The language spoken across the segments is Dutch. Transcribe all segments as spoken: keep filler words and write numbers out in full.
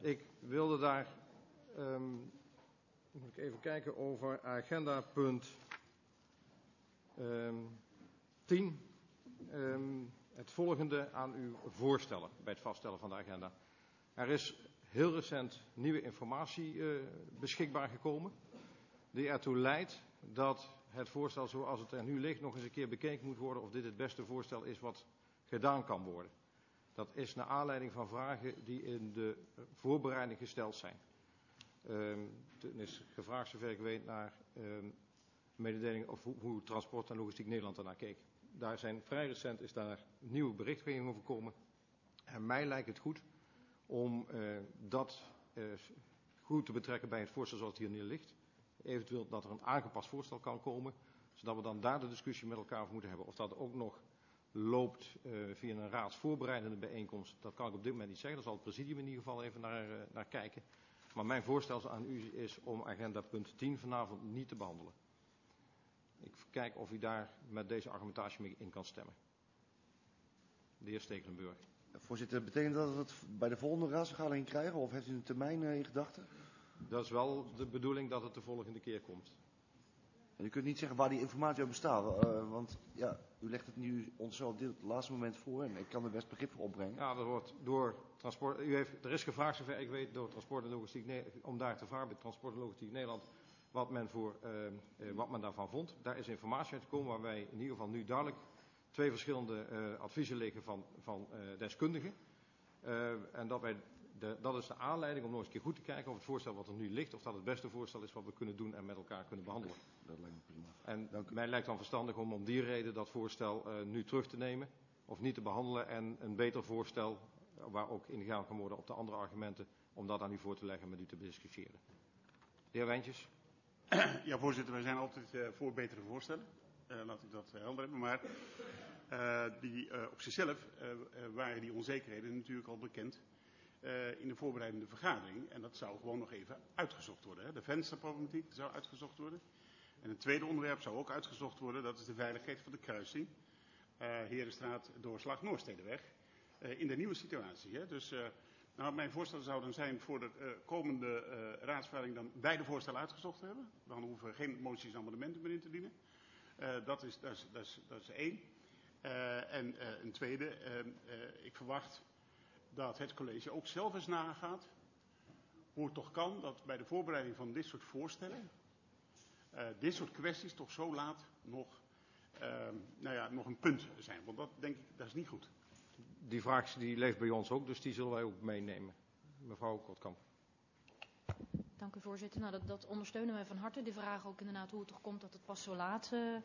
Ik wilde daar, um, moet ik even kijken, over agenda punt um, tien, um, het volgende aan u voorstellen bij het vaststellen van de agenda. Er is heel recent nieuwe informatie uh, beschikbaar gekomen, die ertoe leidt dat het voorstel zoals het er nu ligt nog eens een keer bekeken moet worden of dit het beste voorstel is wat gedaan kan worden. Dat is naar aanleiding van vragen die in de voorbereiding gesteld zijn. Um, toen is gevraagd, zover ik weet, naar um, mededeling of hoe, hoe Transport en Logistiek Nederland daarnaar keek. Daar zijn vrij recent is daar nieuwe berichtgeving over gekomen. En mij lijkt het goed om uh, dat uh, goed te betrekken bij het voorstel zoals het hier neer ligt. Eventueel dat er een aangepast voorstel kan komen, zodat we dan daar de discussie met elkaar over moeten hebben. Of dat ook nog loopt uh, via een raadsvoorbereidende bijeenkomst, dat kan ik op dit moment niet zeggen. Daar zal het presidium in ieder geval even naar, uh, naar kijken. Maar mijn voorstel aan u is om agenda punt tien vanavond niet te behandelen. Ik kijk of u daar met deze argumentatie mee in kan stemmen. De heer Stekelenburg. Voorzitter, betekent dat dat we het bij de volgende raadsvergadering krijgen of heeft u een termijn uh, in gedachten? Dat is wel de bedoeling dat het de volgende keer komt. En u kunt niet zeggen waar die informatie over bestaat, uh, want ja, u legt het nu ons zo op dit laatste moment voor en ik kan er best begrip voor opbrengen. Ja, er wordt door transport, u heeft, er is gevraagd, zover ik weet, door Transport en Logistiek om daar te varen bij Transport en Logistiek Nederland wat men, voor, uh, uh, wat men daarvan vond. Daar is informatie uitgekomen waar wij in ieder geval nu duidelijk twee verschillende uh, adviezen liggen van, van uh, deskundigen. Uh, en dat, wij de, dat is de aanleiding om nog eens een keer goed te kijken of het voorstel wat er nu ligt, of dat het beste voorstel is wat we kunnen doen en met elkaar kunnen behandelen. Dat lijkt me prima. En mij lijkt dan verstandig om om die reden dat voorstel uh, nu terug te nemen of niet te behandelen en een beter voorstel waar ook ingegaan kan worden op de andere argumenten, om dat aan u voor te leggen en met u te bediscussiëren. De heer Wijntjes. Ja, voorzitter, wij zijn altijd uh, voor betere voorstellen. Uh, laat ik dat uh, helder hebben. Maar uh, die, uh, op zichzelf uh, uh, waren die onzekerheden natuurlijk al bekend uh, in de voorbereidende vergadering. En dat zou gewoon nog even uitgezocht worden. Hè. De vensterproblematiek zou uitgezocht worden. En een tweede onderwerp zou ook uitgezocht worden. Dat is de veiligheid van de kruising. Uh, Herenstraat, Doorslag, Noordstedeweg. Uh, in de nieuwe situatie. Hè. Dus uh, nou, mijn voorstel zou dan zijn voor de uh, komende uh, raadsvergadering dan beide voorstellen uitgezocht te hebben. Dan hoeven we geen moties en amendementen meer in te dienen. Uh, dat, is, dat, is, dat, is, dat is één. Uh, en uh, een tweede, uh, uh, ik verwacht dat het college ook zelf eens nagaat hoe het toch kan dat bij de voorbereiding van dit soort voorstellen, uh, dit soort kwesties toch zo laat nog, uh, nou ja, nog een punt zijn. Want dat denk ik, dat is niet goed. Die vraag die leeft bij ons ook, dus die zullen wij ook meenemen. Mevrouw Kortkamp. Dank u voorzitter. Nou, dat, dat ondersteunen wij van harte. De vraag ook inderdaad hoe het toch komt dat het pas zo laat uh,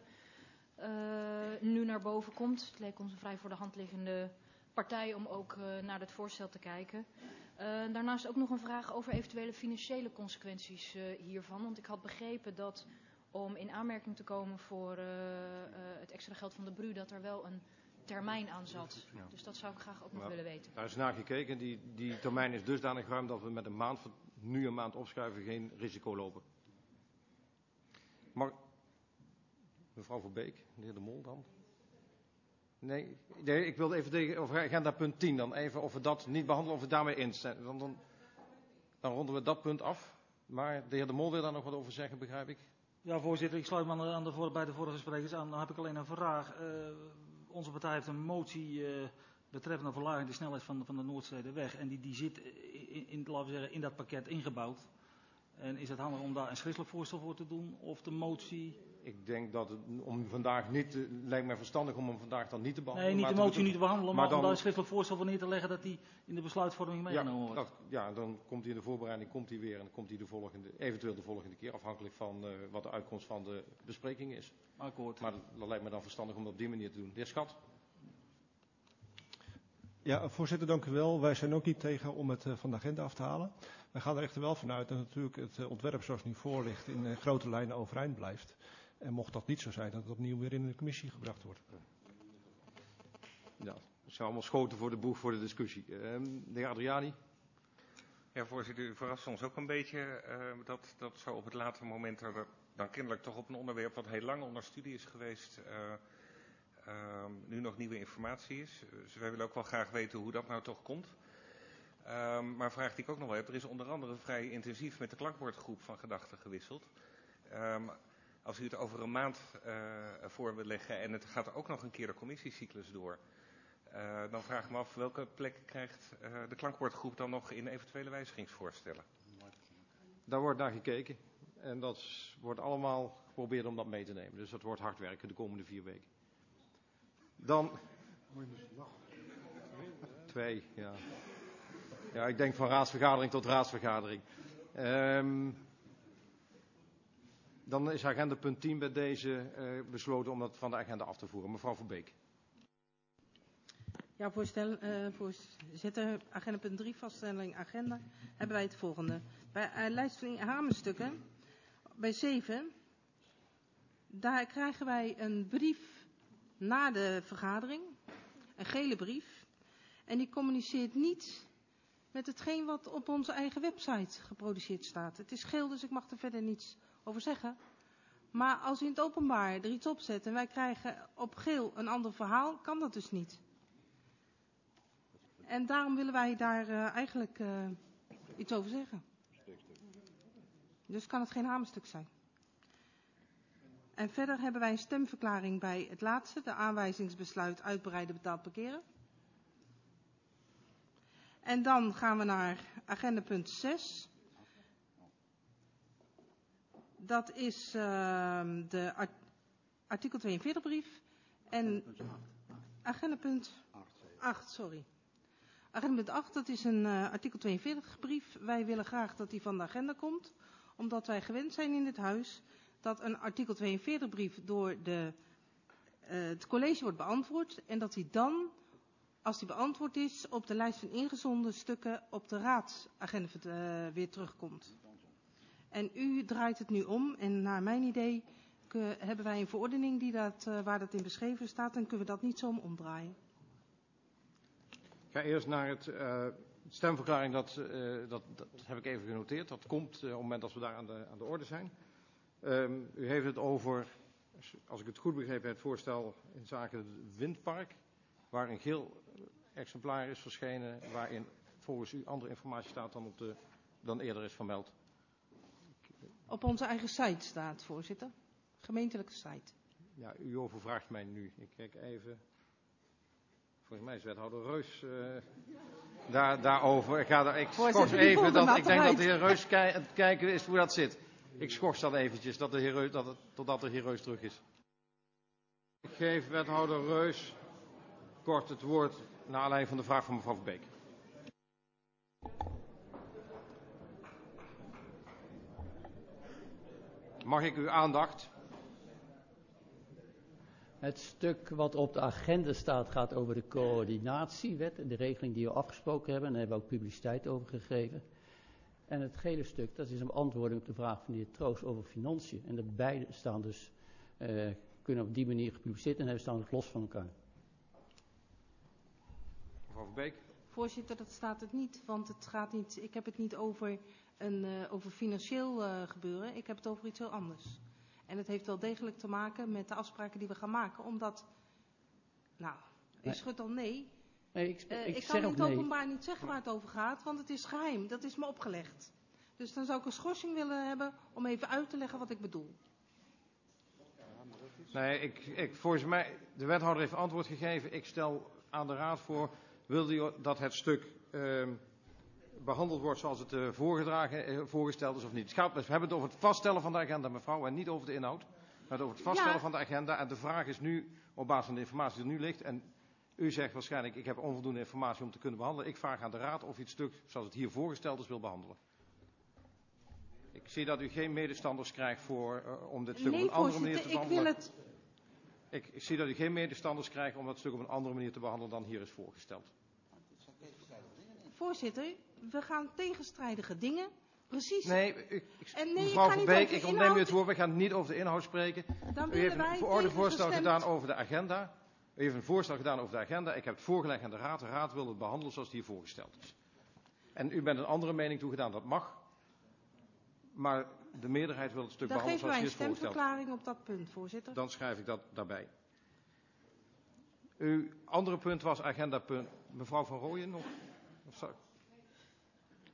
uh, nu naar boven komt. Het leek ons een vrij voor de hand liggende partij om ook uh, naar het voorstel te kijken. Uh, daarnaast ook nog een vraag over eventuele financiële consequenties uh, hiervan. Want ik had begrepen dat om in aanmerking te komen voor uh, uh, het extra geld van de B R U dat er wel een termijn aan zat. Ja. Dus dat zou ik graag ook nog nou, willen weten. Daar is naar gekeken. Die, die termijn is dusdanig ruim dat we met een maand, nu een maand opschuiven, geen risico lopen. Maar, mevrouw Verbeek, de heer De Mol dan? Nee, nee ik wilde even tegen, over agenda punt tien dan even, of we dat niet behandelen, of we daarmee instemmen. Dan, dan, dan ronden we dat punt af. Maar de heer De Mol wil daar nog wat over zeggen, begrijp ik? Ja, voorzitter, ik sluit me aan de, aan de, bij de vorige sprekers aan. Dan heb ik alleen een vraag. Uh, onze partij heeft een motie uh, betreffende verlaging de snelheid van, van de Noordstedeweg. En die, die zit in, in, laten we zeggen, in dat pakket ingebouwd. En is het handig om daar een schriftelijk voorstel voor te doen? Of de motie? Ik denk dat het om vandaag niet, uh, lijkt mij verstandig om hem vandaag dan niet te behandelen. Nee, niet de motie niet te behandelen, maar, maar dan, om daar een schriftelijk voorstel voor neer te leggen dat die in de besluitvorming meegenomen wordt. Ja, dat, ja, dan komt hij in de voorbereiding komt hij weer en dan komt hij de volgende, eventueel de volgende keer, afhankelijk van uh, wat de uitkomst van de bespreking is. Akkoord. Maar dat lijkt me dan verstandig om dat op die manier te doen. De heer Schat. Ja, voorzitter, dank u wel. Wij zijn ook niet tegen om het uh, van de agenda af te halen. Wij gaan er echter wel vanuit dat natuurlijk het uh, ontwerp zoals het nu voor ligt in uh, grote lijnen overeind blijft. En mocht dat niet zo zijn, dat het opnieuw weer in de commissie gebracht wordt. Ja, dat zijn allemaal schoten voor de boeg voor de discussie. Uh, de heer Adriani. Ja, voorzitter, u verrast ons ook een beetje uh, dat, dat zo op het latere moment er dan kennelijk toch op een onderwerp wat heel lang onder studie is geweest, uh, uh, nu nog nieuwe informatie is. Dus wij willen ook wel graag weten hoe dat nou toch komt. Um, maar een vraag die ik ook nog wel heb. Er is onder andere vrij intensief met de klankbordgroep van gedachten gewisseld. Um, als u het over een maand uh, voor wil leggen en het gaat ook nog een keer de commissiecyclus door. Uh, dan vraag ik me af welke plek krijgt uh, de klankbordgroep dan nog in eventuele wijzigingsvoorstellen? Daar wordt naar gekeken. En dat wordt allemaal geprobeerd om dat mee te nemen. Dus dat wordt hard werken de komende vier weken. Dan... Twee, ja. Ja, ik denk van raadsvergadering tot raadsvergadering. Um, dan is agenda punt tien bij deze uh, besloten om dat van de agenda af te voeren. Mevrouw Verbeek. Ja, voorstel, uh, voorzitter, agenda punt drie, vaststelling agenda, hebben wij het volgende. Bij uh, lijststelling hamerstukken, bij zeven, daar krijgen wij een brief na de vergadering, een gele brief. En die communiceert niet met hetgeen wat op onze eigen website geproduceerd staat. Het is geel, dus ik mag er verder niets over zeggen. Maar als u in het openbaar er iets op zet en wij krijgen op geel een ander verhaal, kan dat dus niet. En daarom willen wij daar uh, eigenlijk uh, iets over zeggen. Dus kan het geen hamerstuk zijn. En verder hebben wij een stemverklaring bij het laatste, de aanwijzingsbesluit uitbreiden betaald parkeren. En dan gaan we naar agenda punt zes. Dat is uh, de art artikel tweeënveertig brief. En agenda punt acht, sorry. Agenda punt acht, dat is een uh, artikel tweeënveertig brief. Wij willen graag dat die van de agenda komt. Omdat wij gewend zijn in dit huis dat een artikel tweeënveertig brief door de, uh, het college wordt beantwoord. En dat die dan, als die beantwoord is, op de lijst van ingezonden stukken op de raadsagenda uh, weer terugkomt. En u draait het nu om. En naar mijn idee uh, hebben wij een verordening die dat, uh, waar dat in beschreven staat. En kunnen we dat niet zo om omdraaien. Ik ga eerst naar het uh, stemverklaring, dat, uh, dat, dat heb ik even genoteerd. Dat komt uh, op het moment dat we daar aan de, aan de orde zijn. Um, u heeft het over, als ik het goed begrepen heb, het voorstel in zaken het windpark. Waar een geel exemplaar is verschenen, waarin volgens u andere informatie staat dan, op de, dan eerder is vermeld. Op onze eigen site staat, voorzitter. Gemeentelijke site. Ja, u overvraagt mij nu. Ik kijk even. Volgens mij is wethouder Reus uh, daar, daarover. Ik, ga daar, ik schors even, dat, ik denk dat de heer Reus kei, het kijken is hoe dat zit. Ik schors dan eventjes dat de heer Reus, dat het, totdat de heer Reus terug is. Ik geef wethouder Reus kort het woord naar aanleiding van de vraag van mevrouw Verbeek. Mag ik uw aandacht? Het stuk wat op de agenda staat gaat over de coördinatiewet en de regeling die we afgesproken hebben. En daar hebben we ook publiciteit over gegeven. En het gele stuk, dat is een beantwoording op de vraag van de heer Troost over financiën. En de beide staan dus, uh, kunnen op die manier gepubliceerd en staan dus los van elkaar. Mevrouw Verbeek. Voorzitter, dat staat het niet, want het gaat niet, ik heb het niet over, een, uh, over financieel uh, gebeuren. Ik heb het over iets heel anders. En het heeft wel degelijk te maken met de afspraken die we gaan maken, omdat, nou, u nee. schudt al nee. nee ik, uh, ik, ik zeg kan in het openbaar nee. niet zeggen waar het over gaat, want het is geheim. Dat is me opgelegd. Dus dan zou ik een schorsing willen hebben om even uit te leggen wat ik bedoel. Nee, ik, ik, volgens mij, de wethouder heeft antwoord gegeven. Ik stel aan de raad voor, wil u dat het stuk uh, behandeld wordt zoals het uh, voorgedragen, uh, voorgesteld is of niet? Het gaat, we hebben het over het vaststellen van de agenda, mevrouw, en niet over de inhoud. We hebben het over het vaststellen ja. van de agenda. En de vraag is nu, op basis van de informatie die er nu ligt, en u zegt waarschijnlijk, ik heb onvoldoende informatie om te kunnen behandelen. Ik vraag aan de raad of u het stuk, zoals het hier voorgesteld is, wil behandelen. Ik zie dat u geen medestanders krijgt voor, uh, om dit stuk nee, op een andere manier te behandelen. Ik wil het... Ik, ik zie dat u geen medestanders krijgt om dat stuk op een andere manier te behandelen dan hier is voorgesteld. Voorzitter, we gaan tegenstrijdige dingen. Precies. Nee, ik, ik, en nee mevrouw Verbeek, ik ontneem u het woord. woord. We gaan niet over de inhoud spreken. Dan u heeft een verordenvoorstel gestemd. gedaan over de agenda. U heeft een voorstel gedaan over de agenda. Ik heb het voorgelegd aan de raad. De raad wil het behandelen zoals het hier voorgesteld is. En u bent een andere mening toegedaan. Dat mag. Maar de meerderheid wil het stuk dan behandelen zoals hier is voorgesteld. Dan geven wij een stemverklaring op dat punt, voorzitter. Dan schrijf ik dat daarbij. Uw andere punt was agenda punt. Mevrouw Van Rooyen nog? Of zou...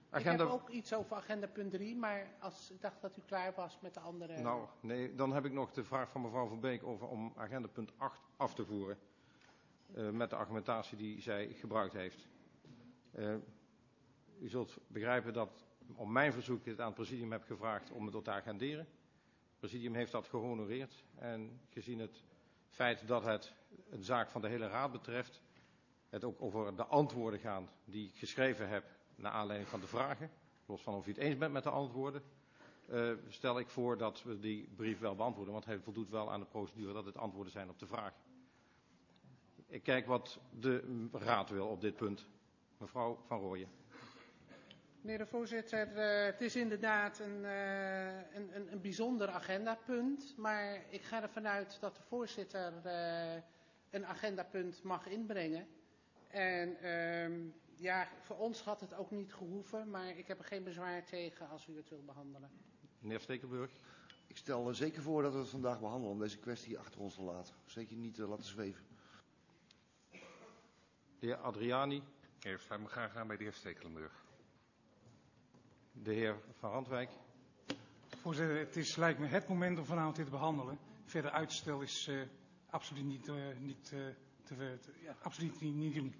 Agenda... Ik heb ook iets over agenda punt drie, maar als, ik dacht dat u klaar was met de andere... Nou, nee, dan heb ik nog de vraag van mevrouw Van Beek over om agenda punt acht af te voeren. Uh, met de argumentatie die zij gebruikt heeft. Uh, u zult begrijpen dat op mijn verzoek ik het aan het presidium heb gevraagd om het te agenderen. Het presidium heeft dat gehonoreerd en gezien het feit dat het een zaak van de hele raad betreft, het ook over de antwoorden gaat die ik geschreven heb naar aanleiding van de vragen, los van of u het eens bent met de antwoorden, uh, stel ik voor dat we die brief wel beantwoorden, want hij voldoet wel aan de procedure dat het antwoorden zijn op de vraag. Ik kijk wat de raad wil op dit punt. Mevrouw Van Rooyen. Meneer de voorzitter, uh, het is inderdaad een, uh, een, een, een bijzonder agendapunt, maar ik ga ervan uit dat de voorzitter uh, een agendapunt mag inbrengen. En uh, ja, voor ons had het ook niet gehoeven, maar ik heb er geen bezwaar tegen als u het wil behandelen. Meneer Stekelenburg. Ik stel er zeker voor dat we het vandaag behandelen om deze kwestie achter ons te laten. Zeker niet uh, laten zweven. De heer Adriani. Ik sluit me graag aan bij de heer Stekelenburg. De heer Van Randwijk. Voorzitter, het is, lijkt me het moment om vanavond dit te behandelen. Verder uitstel is uh, absoluut niet, uh, niet, uh, te, te, ja, absoluut niet, niet doen.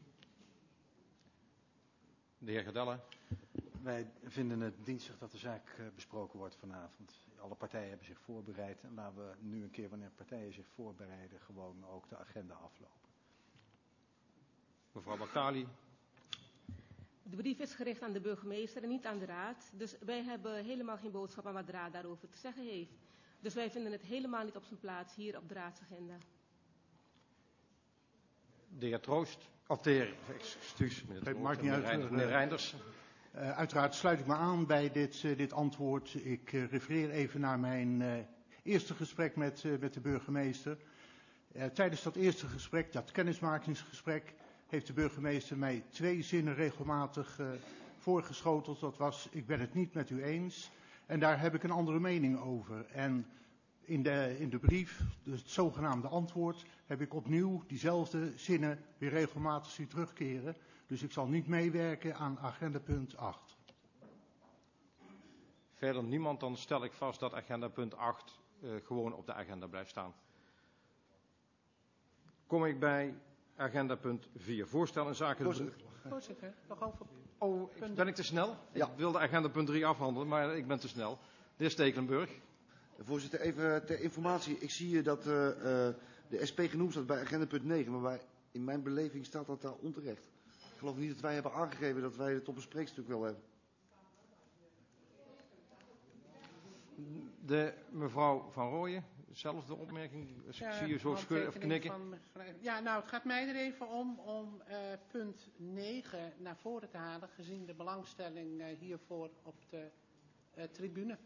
De heer Gedelle. Wij vinden het dienstig dat de zaak uh, besproken wordt vanavond. Alle partijen hebben zich voorbereid en laten we nu een keer wanneer partijen zich voorbereiden gewoon ook de agenda aflopen. Mevrouw Bakali. De brief is gericht aan de burgemeester en niet aan de raad. Dus wij hebben helemaal geen boodschap aan wat de raad daarover te zeggen heeft. Dus wij vinden het helemaal niet op zijn plaats hier op de raadsagenda. De heer Troost. Of de heer, excuus, meneer Troost, maakt niet meneer, uit, Reinders, meneer Reinders. Uh, uiteraard sluit ik me aan bij dit, uh, dit antwoord. Ik uh, refereer even naar mijn uh, eerste gesprek met, uh, met de burgemeester. Uh, tijdens dat eerste gesprek, dat kennismakingsgesprek, heeft de burgemeester mij twee zinnen regelmatig uh, voorgeschoteld. Dat was, ik ben het niet met u eens. En daar heb ik een andere mening over. En in de, in de brief, dus het zogenaamde antwoord, heb ik opnieuw diezelfde zinnen weer regelmatig zien terugkeren. Dus ik zal niet meewerken aan agenda punt acht. Verder niemand, dan stel ik vast dat agenda punt acht uh, gewoon op de agenda blijft staan. Kom ik bij agenda punt vier. Voorstel in zaken... Voorzitter, Voorzitter nog over... Oh, ben ik te snel? Ja. Ik wilde agenda punt drie afhandelen, maar ik ben te snel. De heer Stekelenburg. Voorzitter, even ter informatie. Ik zie dat uh, uh, de S P genoemd staat bij agenda punt negen, maar bij, in mijn beleving staat dat daar onterecht. Ik geloof niet dat wij hebben aangegeven dat wij het op een spreekstuk wel hebben. De mevrouw Van Rooyen, dezelfde opmerking. Dus ja, ik zie u zo schudden of knikken. Van, ja, nou, het gaat mij er even om om uh, punt negen naar voren te halen, gezien de belangstelling uh, hiervoor op de uh, tribune.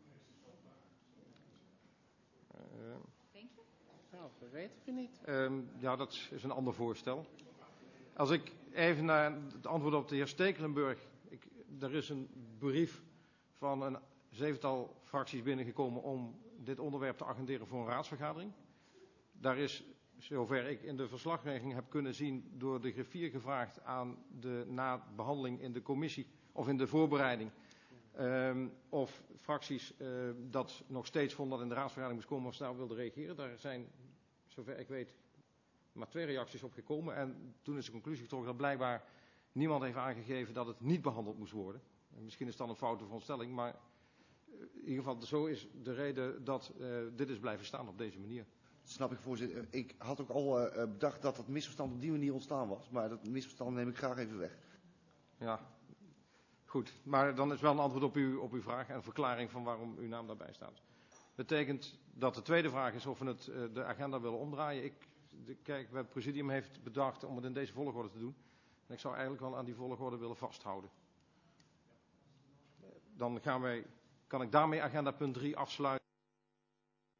Uh, Denk je? Nou, dat weet ik niet. Uh, ja, dat is een ander voorstel. Als ik even naar het antwoord op de heer Stekelenburg. Ik, er is een brief van een zevental fracties binnengekomen om dit onderwerp te agenderen voor een raadsvergadering. Daar is, zover ik in de verslaglegging heb kunnen zien, door de griffier gevraagd aan de nabehandeling in de commissie of in de voorbereiding. Um, of fracties uh, dat nog steeds vonden dat in de raadsvergadering moest komen of ze daar wilden reageren. Daar zijn, zover ik weet, maar twee reacties op gekomen. En toen is de conclusie getrokken dat blijkbaar niemand heeft aangegeven dat het niet behandeld moest worden. En misschien is dat een foute veronderstelling, maar in ieder geval zo is de reden dat uh, dit is blijven staan op deze manier. Dat snap ik, voorzitter. Ik had ook al uh, bedacht dat het misverstand op die manier ontstaan was. Maar dat misverstand neem ik graag even weg. Ja, goed. Maar dan is wel een antwoord op, uw, op uw vraag en een verklaring van waarom uw naam daarbij staat. Betekent dat de tweede vraag is of we het, uh, de agenda willen omdraaien. Ik, de, kijk, het presidium heeft bedacht om het in deze volgorde te doen. En ik zou eigenlijk wel aan die volgorde willen vasthouden. Dan gaan wij, kan ik daarmee agenda punt drie afsluiten.